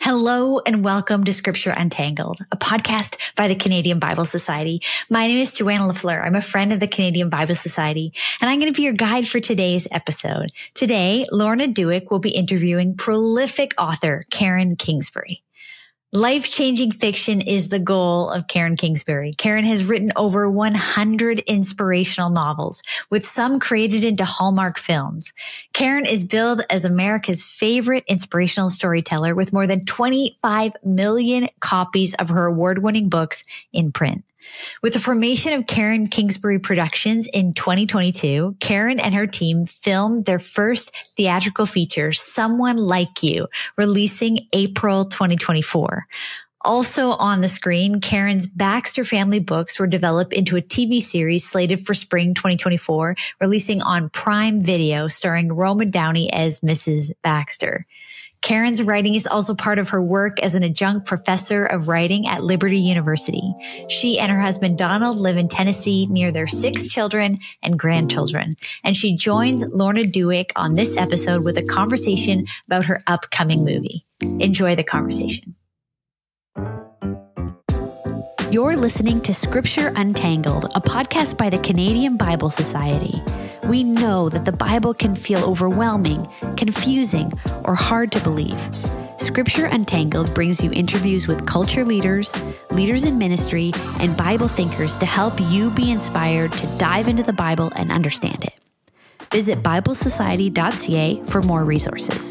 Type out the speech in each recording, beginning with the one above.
Hello and welcome to Scripture Untangled, a podcast by the Canadian Bible Society. My name is Joanna Lafleur. I'm a friend of the Canadian Bible Society, and I'm going to be your guide for today's episode. Today, Lorna Dueck will be interviewing prolific author Karen Kingsbury. Life-changing fiction is the goal of Karen Kingsbury. Karen has written over 100 inspirational novels, with some created into Hallmark films. Karen is billed as America's favorite inspirational storyteller with more than 25 million copies of her award-winning books in print. With the formation of Karen Kingsbury Productions in 2022, Karen and her team filmed their first theatrical feature, Someone Like You, releasing April 2024. Also on the screen, Karen's Baxter family books were developed into a TV series slated for spring 2024, releasing on Prime Video, starring Roma Downey as Mrs. Baxter. Karen's writing is also part of her work as an adjunct professor of writing at Liberty University. She and her husband Donald live in Tennessee near their 6 children and grandchildren. And she joins Lorna Dueck on this episode with a conversation about her upcoming movie. Enjoy the conversation. You're listening to Scripture Untangled, a podcast by the Canadian Bible Society. We know that the Bible can feel overwhelming, confusing, or hard to believe. Scripture Untangled brings you interviews with culture leaders, leaders in ministry, and Bible thinkers to help you be inspired to dive into the Bible and understand it. Visit BibleSociety.ca for more resources.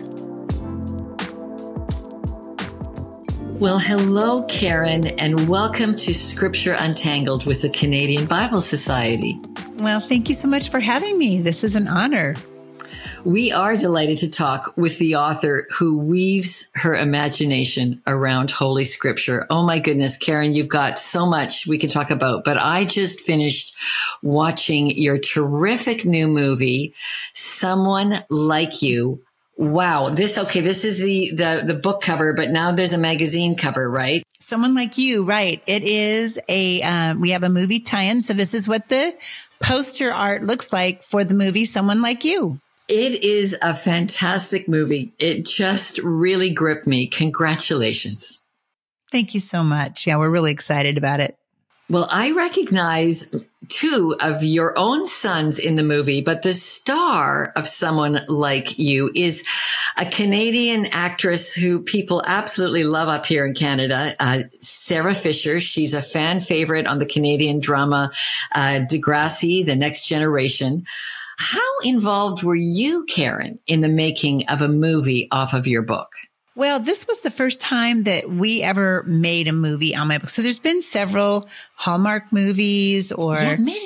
Well, hello, Karen, and welcome to Scripture Untangled with the Canadian Bible Society. Well, thank you so much for having me. This is an honor. We are delighted to talk with the author who weaves her imagination around Holy Scripture. Oh my goodness, Karen, you've got so much we can talk about, but I just finished watching your terrific new movie, Someone Like You. Wow. This is the book cover, but now there's a magazine cover, right? Someone Like You, right. It is we have a movie tie-in. So this is what the poster art looks like for the movie Someone Like You. It is a fantastic movie. It just really gripped me. Congratulations. Thank you so much. Yeah, we're really excited about it. Well, I recognize 2 of your own sons in the movie, but the star of Someone Like You is a Canadian actress who people absolutely love up here in Canada, Sarah Fisher. She's a fan favorite on the Canadian drama Degrassi, The Next Generation. How involved were you, Karen, in the making of a movie off of your book? Well, this was the first time that we ever made a movie on my book. So there's been several Hallmark movies or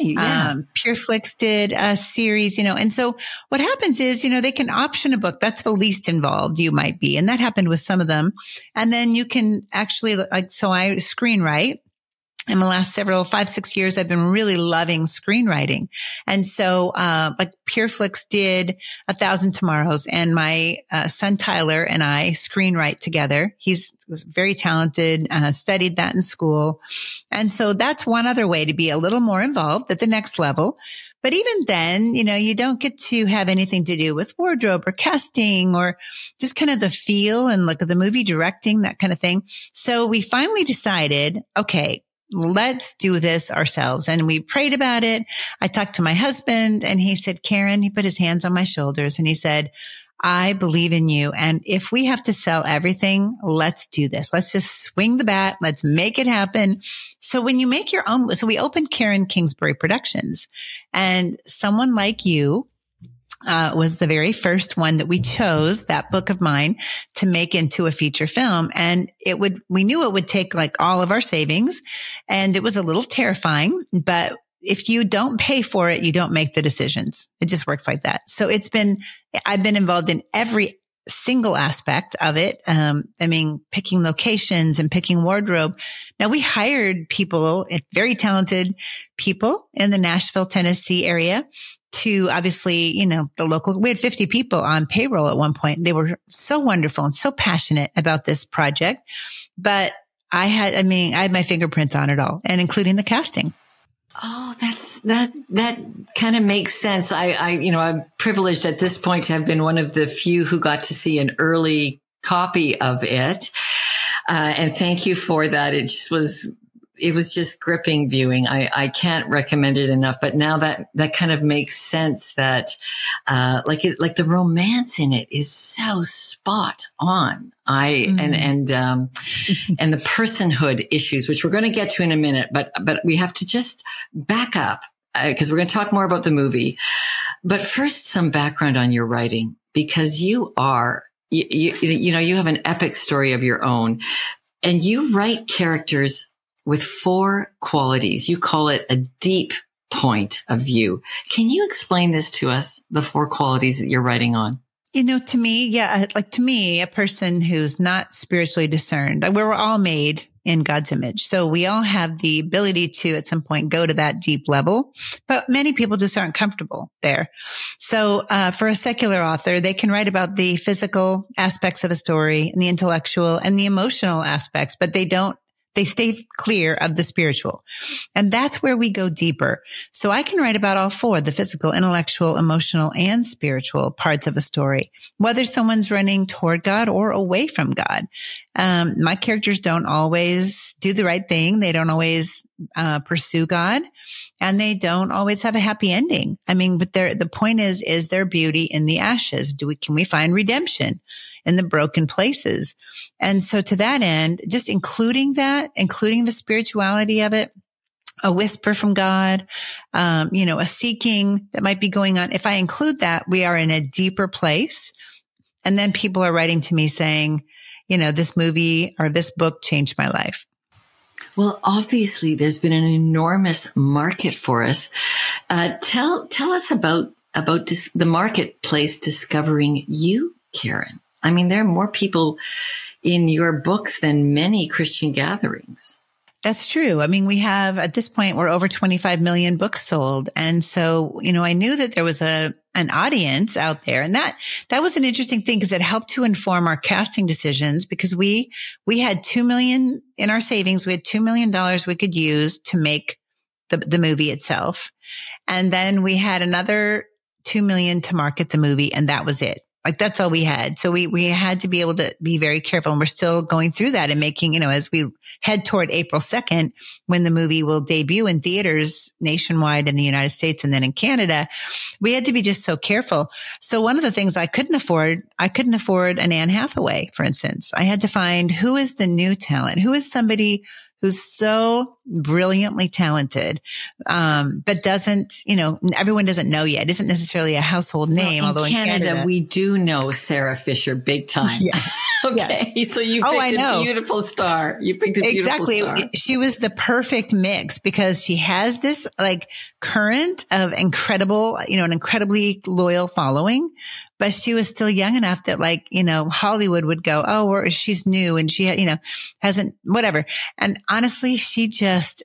PureFlix did a series, and so what happens is, they can option a book. That's the least involved you might be. And that happened with some of them. And then you can actually, so I screenwrite. In the last 5-6 years, I've been really loving screenwriting. And so, PureFlix did 1,000 Tomorrows, and my son Tyler and I screenwrite together. He's very talented, studied that in school. And so that's one other way to be a little more involved at the next level. But even then, you don't get to have anything to do with wardrobe or casting or just kind of the feel and look at the movie directing, that kind of thing. So we finally decided, okay, let's do this ourselves. And we prayed about it. I talked to my husband and he said, Karen, he put his hands on my shoulders and he said, I believe in you. And if we have to sell everything, let's do this. Let's just swing the bat. Let's make it happen. So when you make your own, so we opened Karen Kingsbury Productions, and Someone Like You was the very first one that we chose, that book of mine, to make into a feature film. And we knew it would take like all of our savings, and it was a little terrifying, but if you don't pay for it, you don't make the decisions. It just works like that. So I've been involved in every single aspect of it. Picking locations and picking wardrobe. Now we hired people, very talented people in the Nashville, Tennessee area to obviously, we had 50 people on payroll at one point. They were so wonderful and so passionate about this project, but I had my fingerprints on it all, and including the casting. Oh, that kind of makes sense. I'm privileged at this point to have been one of the few who got to see an early copy of it. And thank you for that. It was just gripping viewing. I can't recommend it enough, but now that kind of makes sense that, like the romance in it is so spot on. And the personhood issues, which we're going to get to in a minute, but we have to just back up, because we're going to talk more about the movie. But first, some background on your writing, because you have an epic story of your own, and you write characters with 4 qualities. You call it a deep point of view. Can you explain this to us, the 4 qualities that you're writing on? To me, a person who's not spiritually discerned, we're all made in God's image. So we all have the ability to, at some point, go to that deep level, but many people just aren't comfortable there. So, for a secular author, they can write about the physical aspects of a story and the intellectual and the emotional aspects, but they stay clear of the spiritual. And that's where we go deeper. So I can write about all 4, the physical, intellectual, emotional, and spiritual parts of a story, whether someone's running toward God or away from God. My characters don't always do the right thing. They don't always pursue God, and they don't always have a happy ending. But the point is there beauty in the ashes? Can we find redemption in the broken places? And so to that end, just including the spirituality of it, a whisper from God, a seeking that might be going on. If I include that, we are in a deeper place. And then people are writing to me saying, this movie or this book changed my life. Well, obviously, there's been an enormous market for us. Tell us about the marketplace discovering you, Karen. There are more people in your books than many Christian gatherings. That's true. We have, at this point, we're over 25 million books sold. And so, I knew that there was an audience out there. And that was an interesting thing, because it helped to inform our casting decisions, because we had $2 million in our savings. We had $2 million we could use to make the movie itself. And then we had another $2 million to market the movie. And that was it. That's all we had. So we had to be able to be very careful, and we're still going through that and making, as we head toward April 2nd, when the movie will debut in theaters nationwide in the United States and then in Canada, we had to be just so careful. So one of the things I couldn't afford an Anne Hathaway, for instance. I had to find who is the new talent, who is somebody who's so brilliantly talented, but doesn't, everyone doesn't know yet. Isn't necessarily a household name. Although in Canada, we do know Sarah Fisher big time. Yeah. Okay. Yeah. So you picked a beautiful star. Exactly. She was the perfect mix, because she has this current of incredible, an incredibly loyal following, but she was still young enough that Hollywood would go, oh, she's new and she, hasn't, whatever. And honestly, she just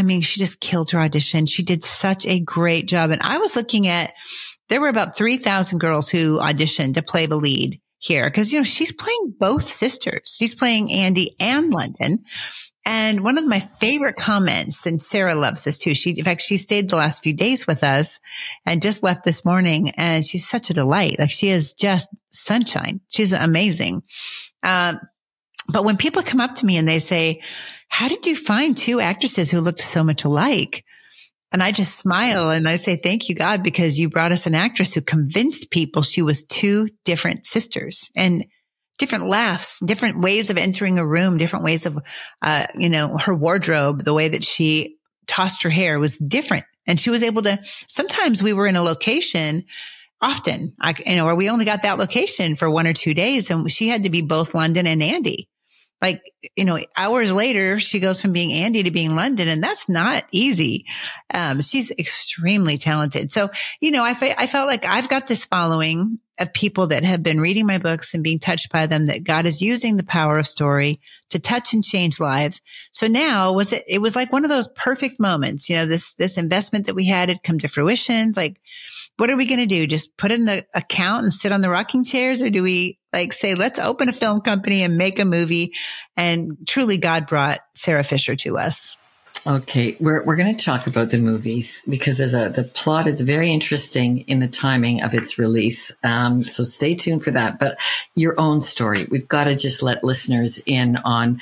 killed her audition. She did such a great job. And I was looking at, there were about 3,000 girls who auditioned to play the lead here, because, she's playing both sisters. She's playing Andy and London. And one of my favorite comments, and Sarah loves this too. In fact, she stayed the last few days with us and just left this morning. And she's such a delight. She is just sunshine. She's amazing. But when people come up to me and they say, how did you find 2 actresses who looked so much alike? And I just smile and I say, thank you, God, because you brought us an actress who convinced people she was 2 different sisters, and different laughs, different ways of entering a room, different ways of, her wardrobe, the way that she tossed her hair was different. And she was able to, sometimes we were in a location, often, or we only got that location for 1 or 2 days, and she had to be both London and Andy. Hours later, she goes from being Andy to being London, and that's not easy. She's extremely talented. So, I felt like I've got this following of people that have been reading my books and being touched by them, that God is using the power of story to touch and change lives. So now it was like one of those perfect moments, this investment that we had come to fruition. What are we going to do? Just put it in the account and sit on the rocking chairs? Or do we say, let's open a film company and make a movie? And truly God brought Sarah Fisher to us. Okay, we're going to talk about the movies because the plot is very interesting in the timing of its release. So stay tuned for that. But your own story, we've got to just let listeners in on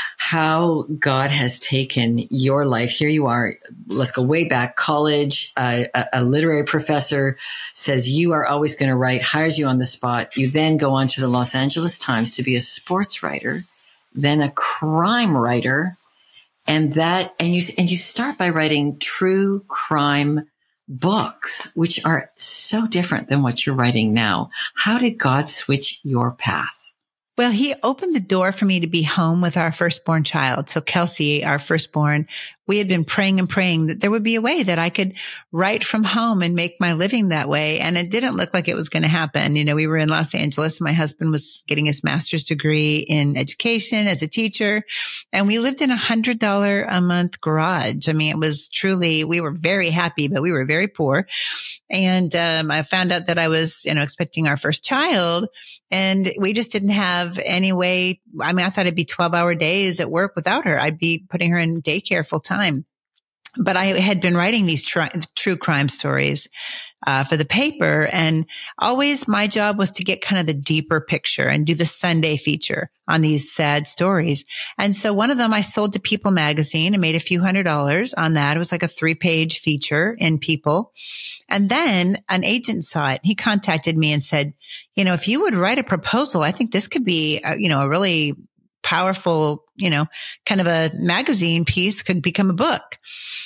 how God has taken your life. Here you are. Let's go way back. College, a literary professor says you are always going to write, hires you on the spot. You then go on to the Los Angeles Times to be a sports writer, then a crime writer. And you start by writing true crime books, which are so different than what you're writing now. How did God switch your path? Well, he opened the door for me to be home with our firstborn child. So Kelsey, our firstborn, we had been praying and praying that there would be a way that I could write from home and make my living that way. And it didn't look like it was going to happen. You know, we were in Los Angeles. My husband was getting his master's degree in education as a teacher. And we lived in $100 a month garage. I mean, it was truly, we were very happy, but we were very poor. And I found out that I was, expecting our first child, and we just didn't have any way. I mean, I thought it'd be 12-hour days at work without her. I'd be putting her in daycare full time. But I had been writing these true crime stories for the paper, and always my job was to get kind of the deeper picture and do the Sunday feature on these sad stories. And so one of them I sold to People magazine and made a few $100s on that. It was like a 3-page feature in People. And then an agent saw it. He contacted me and said, if you would write a proposal, I think this could be, a really powerful, kind of a magazine piece, could become a book.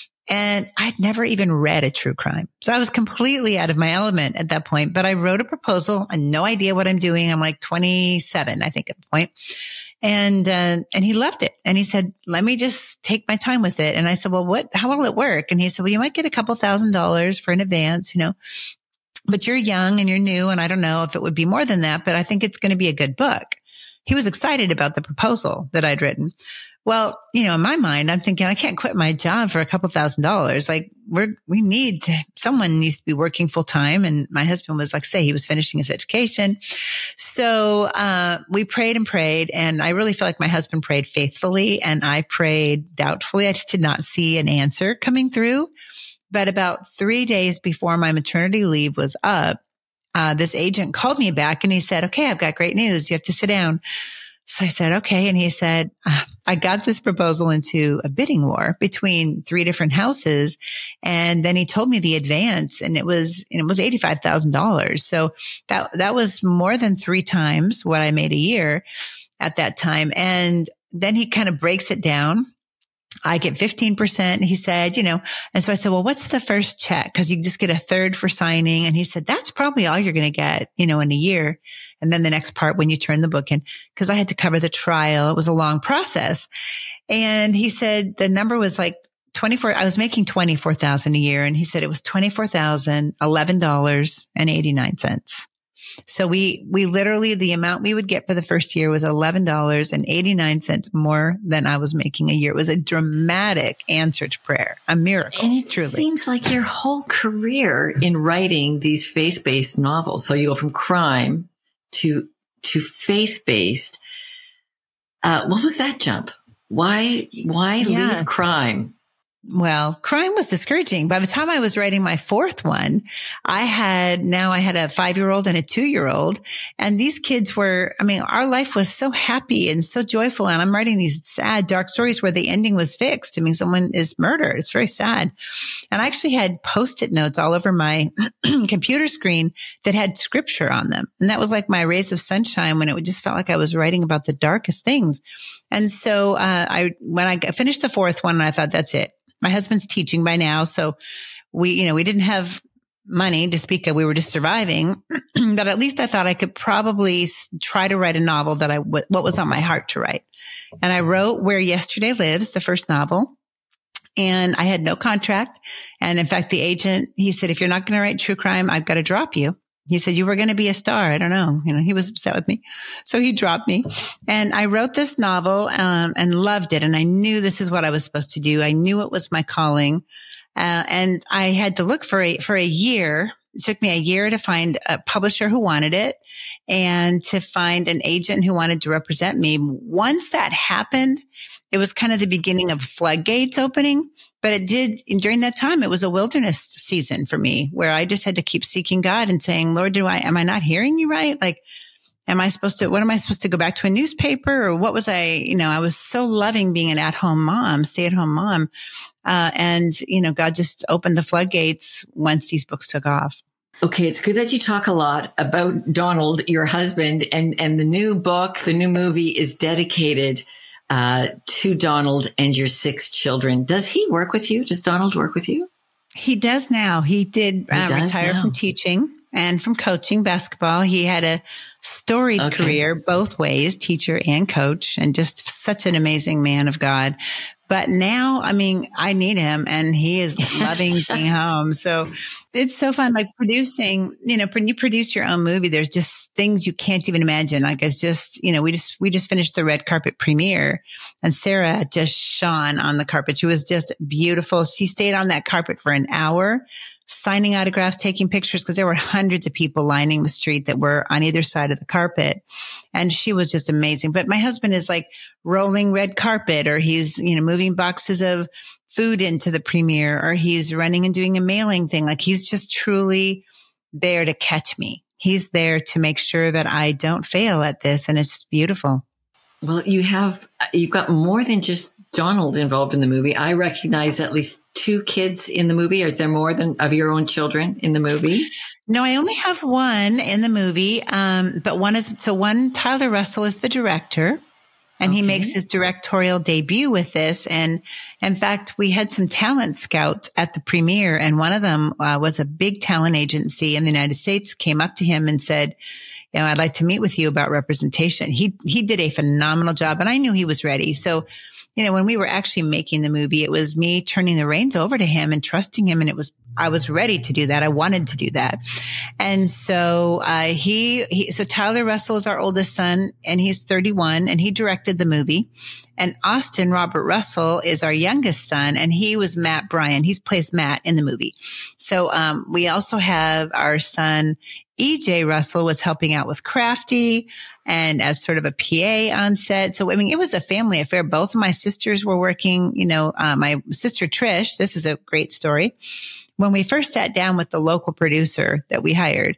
And I'd never even read a true crime. So I was completely out of my element at that point, but I wrote a proposal and no idea what I'm doing. I'm like 27, I think, at the point. And he loved it. And he said, let me just take my time with it. And I said, well, how will it work? And he said, well, you might get a couple $1,000s for an advance, but you're young and you're new. And I don't know if it would be more than that, but I think it's going to be a good book. He was excited about the proposal that I'd written. Well, in my mind, I'm thinking I can't quit my job for a couple $1,000s. Like someone needs to be working full time. And my husband was he was finishing his education. So, we prayed and prayed, and I really feel like my husband prayed faithfully and I prayed doubtfully. I just did not see an answer coming through. But about 3 days before my maternity leave was up, this agent called me back and he said, okay, I've got great news. You have to sit down. So I said, okay. And he said, I got this proposal into a bidding war between 3 different houses. And then he told me the advance, and it was $85,000. So that was more than 3 times what I made a year at that time. And then he kind of breaks it down. I get 15%. He said, and so I said, well, what's the first check? Cause you just get a third for signing. And he said, that's probably all you're going to get, in a year. And then the next part when you turn the book in, cause I had to cover the trial. It was a long process. And he said the number was like 24. I was making $24,000 a year. And he said it was $24,011.89. So we literally, the amount we would get for the first year was $11.89 more than I was making a year. It was a dramatic answer to prayer, a miracle. And it truly seems like your whole career in writing these faith-based novels. So you go from crime to faith-based. What was that jump? Why leave crime? Well, crime was discouraging. By the time I was writing my 4th one, I had a 5-year-old and a 2-year-old. And these kids our life was so happy and so joyful. And I'm writing these sad, dark stories where the ending was fixed. I mean, someone is murdered. It's very sad. And I actually had Post-it notes all over my computer screen that had scripture on them. And that was like my rays of sunshine when it just felt like I was writing about the darkest things. And so, when I finished the 4th one, I thought, that's it. My husband's teaching by now. So we didn't have money to speak of. We were just surviving, but at least I thought I could probably try to write a novel that what was on my heart to write. And I wrote Where Yesterday Lives, the first novel. And I had no contract. And in fact, the agent, he said, if you're not going to write true crime, I've got to drop you. He said, you were going to be a star. I don't know. He was upset with me. So he dropped me, and I wrote this novel, and loved it. And I knew this is what I was supposed to do. I knew it was my calling. And I had to look for a year It took me a year to find a publisher who wanted it and to find an agent who wanted to represent me. Once that happened, it was kind of the beginning of floodgates opening, but during that time, it was a wilderness season for me where I just had to keep seeking God and saying, Lord, am I not hearing you right? Like, what am I supposed to go back to a newspaper, or what was I was so loving being an at-home mom, stay-at-home mom. And God just opened the floodgates once these books took off. Okay. It's good that you talk a lot about Donald, your husband, and the new book, the new movie is dedicated to Donald and your 6 children. Does he work with you? Does Donald work with you? He does now. He did retire from teaching and from coaching basketball. He had a storied career both ways, teacher and coach, and just such an amazing man of God. But now, I need him, and he is loving being home. So it's so fun, like producing, when you produce your own movie, there's just things you can't even imagine. Like it's just, we just finished the red carpet premiere, and Sarah just shone on the carpet. She was just beautiful. She stayed on that carpet for an hour, signing autographs, taking pictures, because there were hundreds of people lining the street that were on either side of the carpet. And she was just amazing. But my husband is like rolling red carpet, or he's, moving boxes of food into the premiere, or he's running and doing a mailing thing. Like he's just truly there to catch me. He's there to make sure that I don't fail at this. And it's beautiful. Well, you've got more than just Donald involved in the movie. I recognize at least 2 kids in the movie. Is there more than of your own children in the movie? No, I only have one in the movie. But Tyler Russell is the director, and he makes his directorial debut with this. And in fact, we had some talent scouts at the premiere, and one of them was a big talent agency in the United States, came up to him and said, I'd like to meet with you about representation. He did a phenomenal job, and I knew he was ready. So, when we were actually making the movie, it was me turning the reins over to him and trusting him. And I was ready to do that. I wanted to do that. And so, so Tyler Russell is our oldest son, and he's 31, and he directed the movie. And Austin Robert Russell is our youngest son, and he was Matt Bryan. He plays Matt in the movie. So, we also have our son, EJ Russell, was helping out with Crafty and as sort of a PA on set. So, it was a family affair. Both of my sisters were working, my sister Trish, this is a great story. When we first sat down with the local producer that we hired,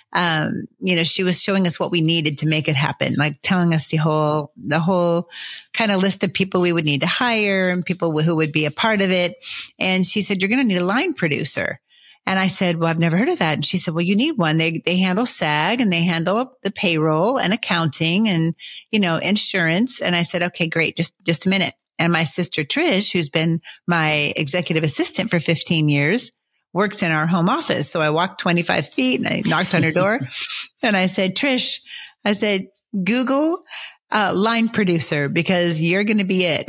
she was showing us what we needed to make it happen, like telling us the whole kind of list of people we would need to hire and people who would be a part of it. And she said, you're going to need a line producer. And I said, well, I've never heard of that. And she said, well, you need one. They handle SAG, and they handle the payroll and accounting and, insurance. And I said, okay, great. Just a minute. And my sister Trish, who's been my executive assistant for 15 years, works in our home office. So I walked 25 feet and I knocked on her door and I said, Trish, Google line producer, because you're going to be it.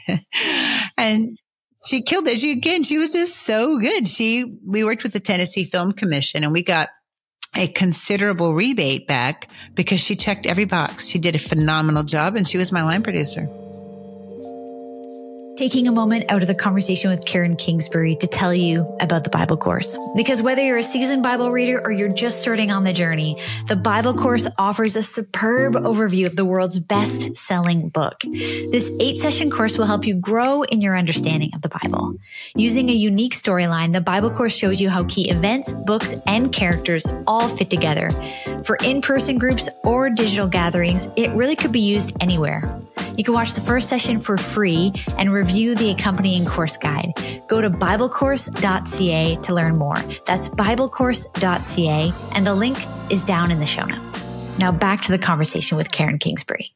And she killed it. She was just so good. We worked with the Tennessee Film Commission, and we got a considerable rebate back because she checked every box. She did a phenomenal job, and she was my line producer. Taking a moment out of the conversation with Karen Kingsbury to tell you about the Bible Course. Because whether you're a seasoned Bible reader or you're just starting on the journey, the Bible Course offers a superb overview of the world's best-selling book. This 8-session course will help you grow in your understanding of the Bible. Using a unique storyline, the Bible Course shows you how key events, books, and characters all fit together. For in-person groups or digital gatherings, it really could be used anywhere. You can watch the first session for free and review the accompanying course guide. Go to biblecourse.ca to learn more. That's biblecourse.ca, and the link is down in the show notes. Now back to the conversation with Karen Kingsbury.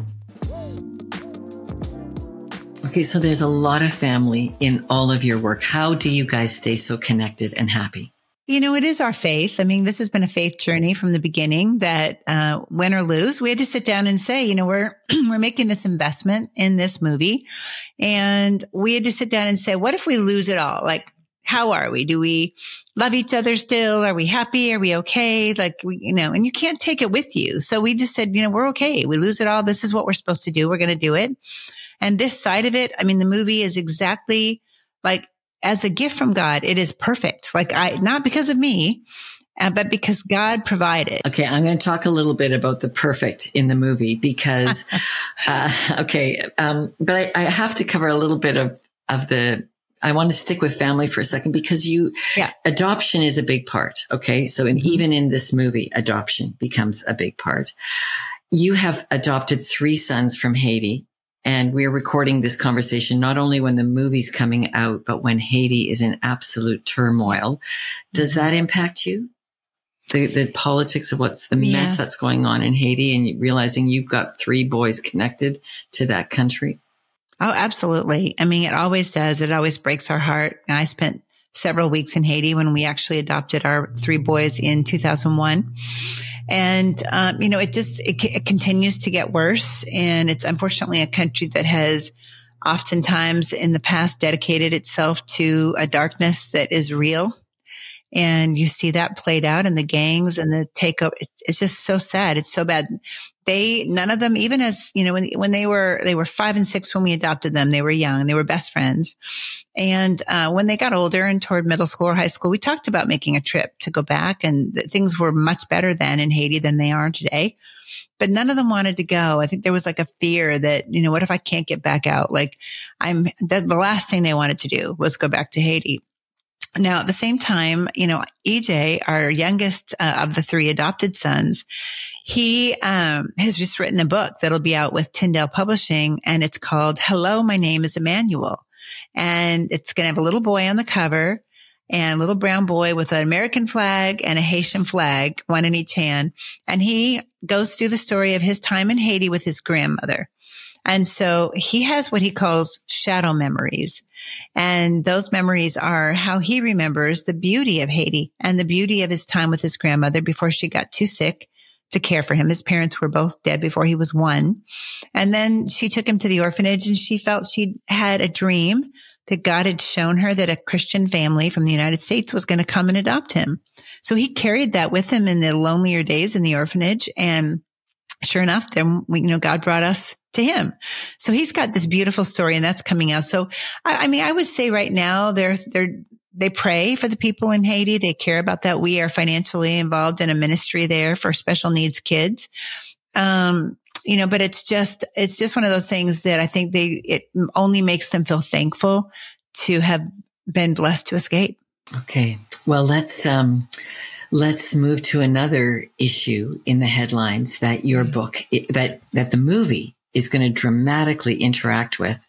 Okay, so there's a lot of family in all of your work. How do you guys stay so connected and happy? It is our faith. This has been a faith journey from the beginning that, win or lose, we had to sit down and say, we're making this investment in this movie. And we had to sit down and say, what if we lose it all? Like, how are we? Do we love each other still? Are we happy? Are we okay? And you can't take it with you. So we just said, we're okay. We lose it all. This is what we're supposed to do. We're going to do it. And this side of it, the movie is exactly like, as a gift from God, it is perfect. Not because of me, but because God provided. Okay, I'm going to talk a little bit about the perfect in the movie because, but I have to cover a little bit of I want to stick with family for a second because adoption is a big part. Okay. So even in this movie, adoption becomes a big part. You have adopted 3 sons from Haiti, and we're recording this conversation not only when the movie's coming out, but when Haiti is in absolute turmoil. Does that impact you? The politics of what's the mess that's going on in Haiti, and realizing you've got 3 boys connected to that country? Oh, absolutely. I mean, it always does. It always breaks our heart. I spent several weeks in Haiti when we actually adopted our 3 boys in 2001. And, it continues to get worse. And it's unfortunately a country that has oftentimes in the past dedicated itself to a darkness that is real. And you see that played out in the gangs and the takeover. It's just so sad. It's so bad. None of them, even as, when they were 5 and 6 when we adopted them, they were young, they were best friends. And, when they got older and toward middle school or high school, we talked about making a trip to go back, and things were much better then in Haiti than they are today. But none of them wanted to go. I think there was like a fear that, what if I can't get back out? Like the last thing they wanted to do was go back to Haiti. Now, at the same time, EJ, our youngest of the 3 adopted sons, he has just written a book that'll be out with Tyndale Publishing, and it's called Hello, My Name is Emmanuel. And it's going to have a little boy on the cover and a little brown boy with an American flag and a Haitian flag, one in each hand. And he goes through the story of his time in Haiti with his grandmother. And so he has what he calls shadow memories. And those memories are how he remembers the beauty of Haiti and the beauty of his time with his grandmother before she got too sick to care for him. His parents were both dead before he was 1. And then she took him to the orphanage, and she felt she had a dream that God had shown her that a Christian family from the United States was going to come and adopt him. So he carried that with him in the lonelier days in the orphanage. And sure enough, then God brought us to him. So he's got this beautiful story, and that's coming out. So, I would say right now they pray for the people in Haiti. They care about that. We are financially involved in a ministry there for special needs kids. But it's just one of those things that I think it only makes them feel thankful to have been blessed to escape. Okay. Well, let's move to another issue in the headlines that your book, that the movie is going to dramatically interact with.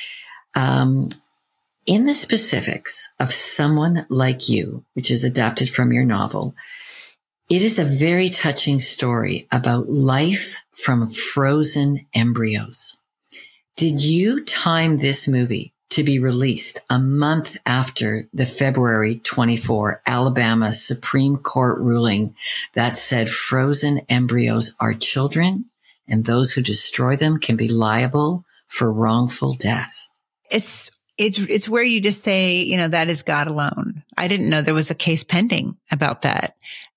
In the specifics of Someone Like You, which is adapted from your novel, it is a very touching story about life from frozen embryos. Did you time this movie to be released a month after the February 24 Alabama Supreme Court ruling that said frozen embryos are children and those who destroy them can be liable for wrongful death? It's where you just say, that is God alone. I didn't know there was a case pending about that.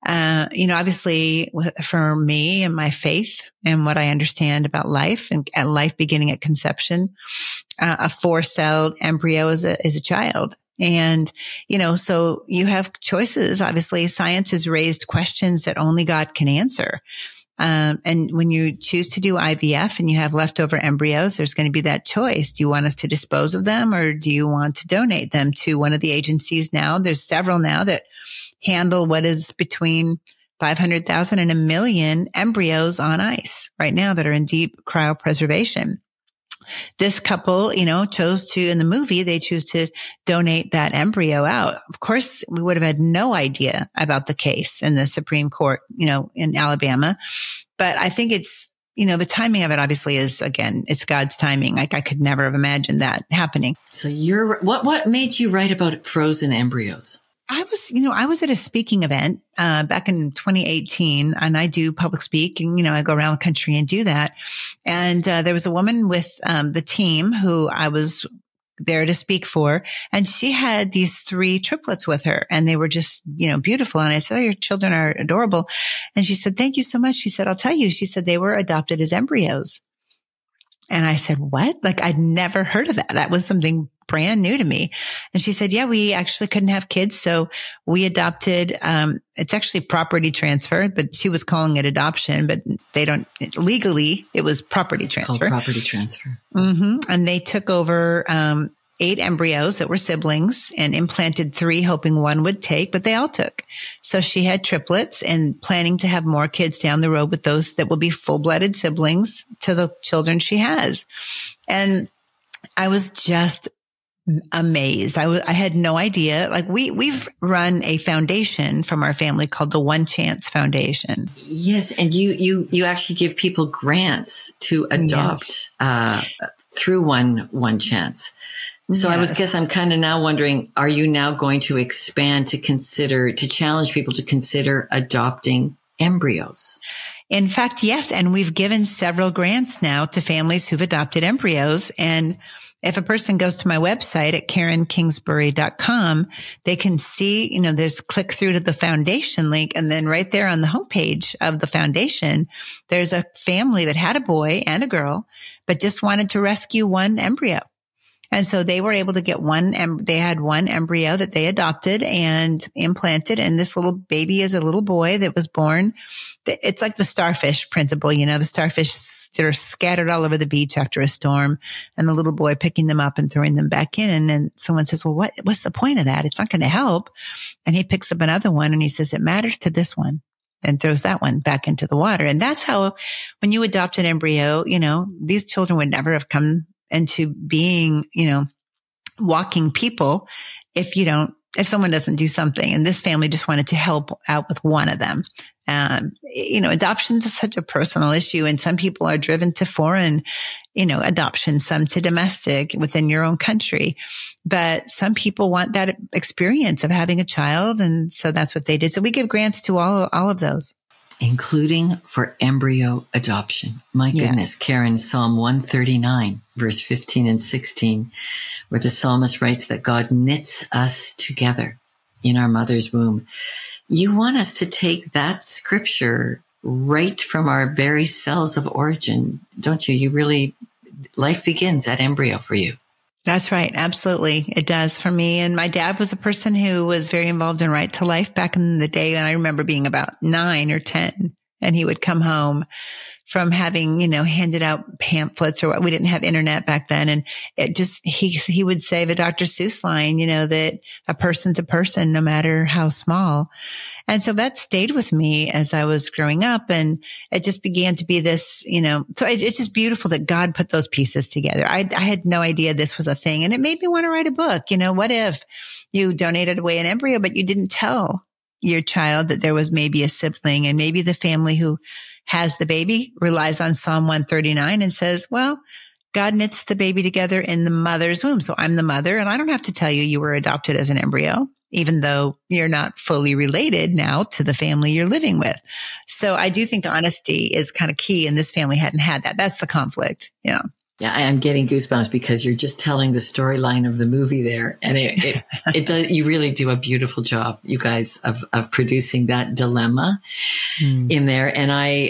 Obviously for me and my faith and what I understand about life and life beginning at conception, a 4-celled embryo is a child. And, so you have choices. Obviously, science has raised questions that only God can answer. And when you choose to do IVF and you have leftover embryos, there's going to be that choice. Do you want us to dispose of them, or do you want to donate them to one of the agencies now? There's several now that handle what is between 500,000 and 1 million embryos on ice right now that are in deep cryopreservation. This couple, chose to, in the movie, they choose to donate that embryo out. Of course, we would have had no idea about the case in the Supreme Court, in Alabama. But I think it's, the timing of it obviously is, again, it's God's timing. Like I could never have imagined that happening. So what made you write about frozen embryos? I was at a speaking event, back in 2018, and I do public speak, and, I go around the country and do that. And, there was a woman with, the team who I was there to speak for, and she had these 3 triplets with her, and they were just, beautiful. And I said, "Oh, your children are adorable." And she said, "Thank you so much." She said, "I'll tell you." She said they were adopted as embryos. And I said, "What?" Like I'd never heard of that. That was something brand new to me. And she said, yeah, we actually couldn't have kids. So we adopted, it's actually property transfer, but she was calling it adoption, but they don't legally, it was property transfer. Called property transfer. Mm-hmm. And they took over, 8 embryos that were siblings and implanted 3, hoping one would take, but they all took. So she had triplets and planning to have more kids down the road with those that will be full-blooded siblings to the children she has. And I was just amazed. I had no idea. Like we've run a foundation from our family called the One Chance Foundation. Yes. And you actually give people grants to adopt, through One Chance. So yes. I'm kind of now wondering, are you now going to expand to challenge people to consider adopting embryos? In fact, yes. And we've given several grants now to families who've adopted embryos. And if a person goes to my website at KarenKingsbury.com, they can see, there's click through to the foundation link. And then right there on the homepage of the foundation, there's a family that had a boy and a girl, but just wanted to rescue one embryo. And so they were able to get they had one embryo that they adopted and implanted. And this little baby is a little boy that was born. It's like the starfish principle, the starfish that are scattered all over the beach after a storm and the little boy picking them up and throwing them back in. And then someone says, well, what's the point of that? It's not going to help. And he picks up another one and he says, it matters to this one, and throws that one back into the water. And that's how, when you adopt an embryo, these children would never have come into being, walking people if someone doesn't do something. And this family just wanted to help out with one of them. Adoption is such a personal issue, and some people are driven to foreign, adoption, some to domestic within your own country. But some people want that experience of having a child. And so that's what they did. So we give grants to all of those. Including for embryo adoption. My goodness, yes. Karen, Psalm 139, verse 15 and 16, where the psalmist writes that God knits us together in our mother's womb. You want us to take that scripture right from our very cells of origin, don't you? Life begins at embryo for you. That's right. Absolutely. It does for me. And my dad was a person who was very involved in Right to Life back in the day. And I remember being about 9 or 10, and he would come home from having, handed out pamphlets, or we didn't have internet back then. And it just, he would say the Dr. Seuss line, that a person's a person, no matter how small. And so that stayed with me as I was growing up. And it just began to be this, so it's just beautiful that God put those pieces together. I had no idea this was a thing. And it made me want to write a book. What if you donated away an embryo, but you didn't tell your child that there was maybe a sibling, and maybe the family who has the baby relies on Psalm 139 and says, well, God knits the baby together in the mother's womb. So I'm the mother, and I don't have to tell you were adopted as an embryo, even though you're not fully related now to the family you're living with. So I do think honesty is kind of key, and this family hadn't had that. That's the conflict. Yeah. Yeah, I'm getting goosebumps because you're just telling the storyline of the movie there. And it does, you really do a beautiful job, you guys, of producing that dilemma in there. And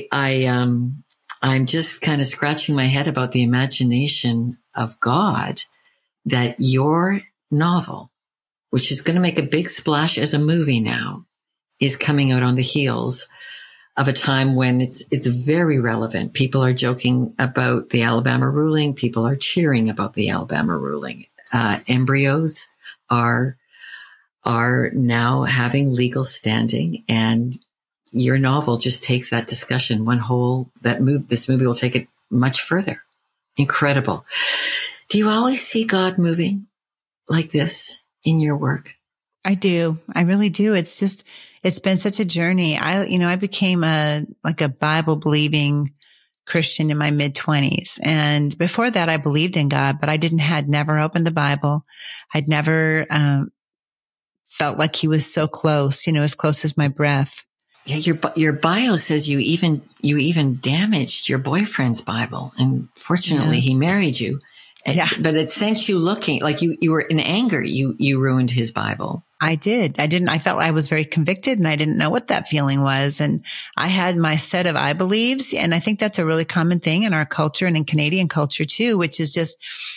I'm just kind of scratching my head about the imagination of God, that your novel, which is going to make a big splash as a movie now, is coming out on the heels of a time when it's very relevant. People are joking about the Alabama ruling. People are cheering about the Alabama ruling. Embryos are now having legal standing, and your novel just takes that discussion this movie will take it much further. Incredible. Do you always see God moving like this in your work? I do. I really do. It's been such a journey. I became a Bible believing Christian in my mid-20s. And before that, I believed in God, but I had never opened the Bible. I'd never, felt like he was so close, as close as my breath. Yeah. Your bio says you even damaged your boyfriend's Bible, and fortunately he married you. Yeah. But it sent you looking like you were in anger. You ruined his Bible. I did. I felt I was very convicted, and I didn't know what that feeling was. And I had my set of I believes. And I think that's a really common thing in our culture and in Canadian culture too, which is just,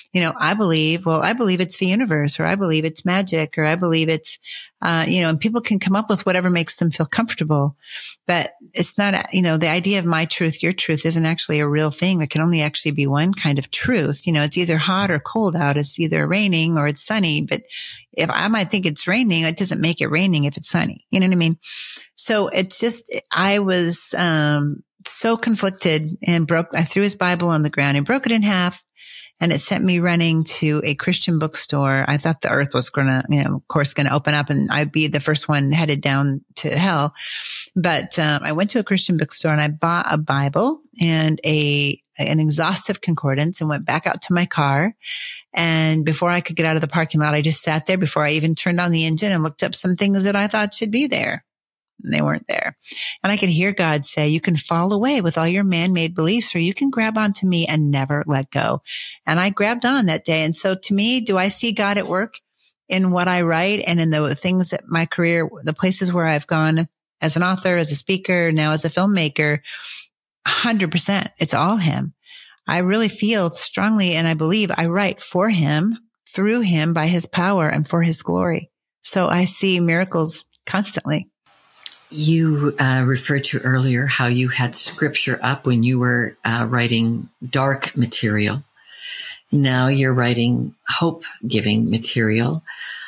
I believe it's the universe, or I believe it's magic, or I believe it's, and people can come up with whatever makes them feel comfortable, but it's not, the idea of my truth, your truth isn't actually a real thing. There can only actually be one kind of truth. It's either hot or cold out. It's either raining or it's sunny, but if I might think it's raining, it doesn't make it raining if it's sunny. You know what I mean? So it's just, I was, so conflicted and I threw his Bible on the ground and broke it in half. And it sent me running to a Christian bookstore. I thought the earth was going to open up and I'd be the first one headed down to hell. But, I went to a Christian bookstore and I bought a Bible and an exhaustive concordance and went back out to my car. And before I could get out of the parking lot, I just sat there before I even turned on the engine and looked up some things that I thought should be there. And they weren't there. And I could hear God say, you can fall away with all your man-made beliefs, or you can grab onto me and never let go. And I grabbed on that day. And so to me, do I see God at work in what I write and in the things that my career, the places where I've gone as an author, as a speaker, now as a filmmaker? 100%. It's all him. I really feel strongly, and I believe I write for him, through him, by his power and for his glory. So I see miracles constantly. You referred to earlier how you had scripture up when you were writing dark material. Now you're writing hope-giving material.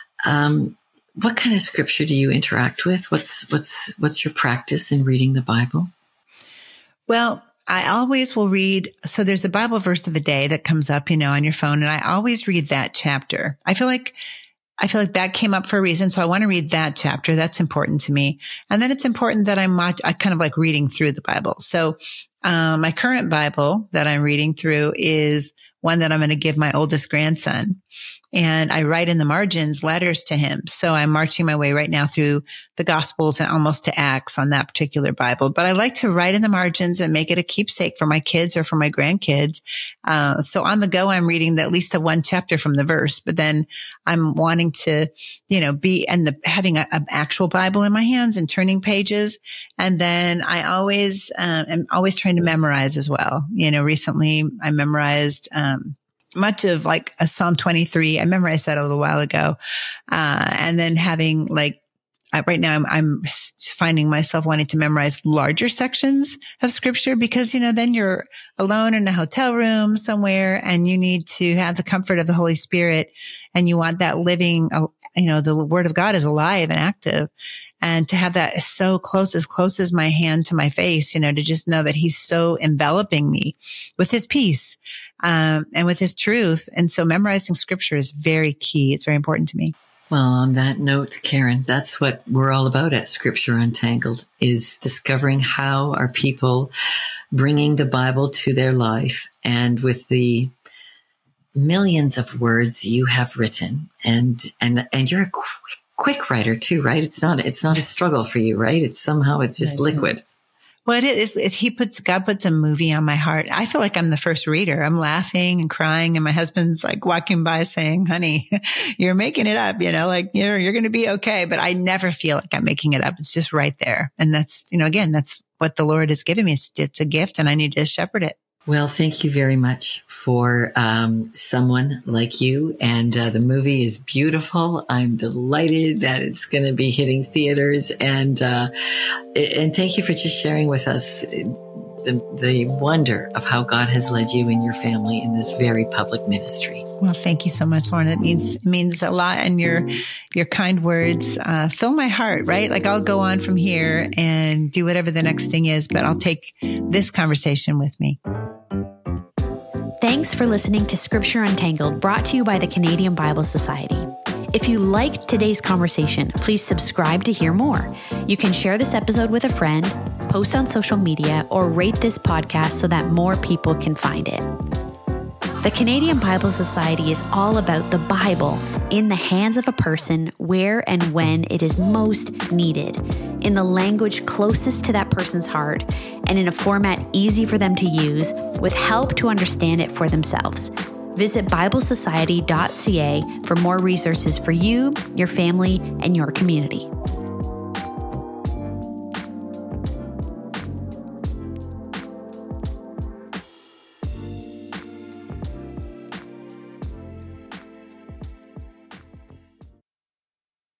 What kind of scripture do you interact with? What's your practice in reading the Bible? Well, I always will read. So there's a Bible verse of the day that comes up, on your phone, and I always read that chapter. I feel like that came up for a reason. So I want to read that chapter. That's important to me. And then it's important that I kind of like reading through the Bible. So, my current Bible that I'm reading through is one that I'm going to give my oldest grandson. And I write in the margins letters to him. So I'm marching my way right now through the Gospels and almost to Acts on that particular Bible. But I like to write in the margins and make it a keepsake for my kids or for my grandkids. So on the go, I'm reading at least the one chapter from the verse, but then I'm wanting to, be having an actual Bible in my hands and turning pages. And then I always, am always trying to memorize as well. Recently I memorized, much of like a Psalm 23. I memorized that a little while ago. And then having right now I'm finding myself wanting to memorize larger sections of scripture because, then you're alone in a hotel room somewhere and you need to have the comfort of the Holy Spirit and you want that living, the word of God is alive and active. And to have that so close as my hand to my face, to just know that he's so enveloping me with his peace, and with his truth. And so memorizing scripture is very key. It's very important to me. Well, on that note, Karen, that's what we're all about at Scripture Untangled, is discovering how are people bringing the Bible to their life. And with the millions of words you have written, and you're a quick writer too, right? It's not a struggle for you, right? It's just liquid. Well, it is. God puts a movie on my heart. I feel like I'm the first reader. I'm laughing and crying, and my husband's like walking by saying, "Honey, you're making it up. You're going to be okay." But I never feel like I'm making it up. It's just right there, and that's again, that's what the Lord has given me. It's a gift, and I need to shepherd it. Well, thank you very much for someone like you. And the movie is beautiful. I'm delighted that it's going to be hitting theaters. And thank you for just sharing with us the wonder of how God has led you and your family in this very public ministry. Well, thank you so much, Lauren. It means a lot. And your kind words fill my heart, right? Like I'll go on from here and do whatever the next thing is, but I'll take this conversation with me. Thanks for listening to Scripture Untangled, brought to you by the Canadian Bible Society. If you liked today's conversation, please subscribe to hear more. You can share this episode with a friend, post on social media, or rate this podcast so that more people can find it. The Canadian Bible Society is all about the Bible in the hands of a person where and when it is most needed, in the language closest to that person's heart, and in a format easy for them to use with help to understand it for themselves. Visit BibleSociety.ca for more resources for you, your family, and your community.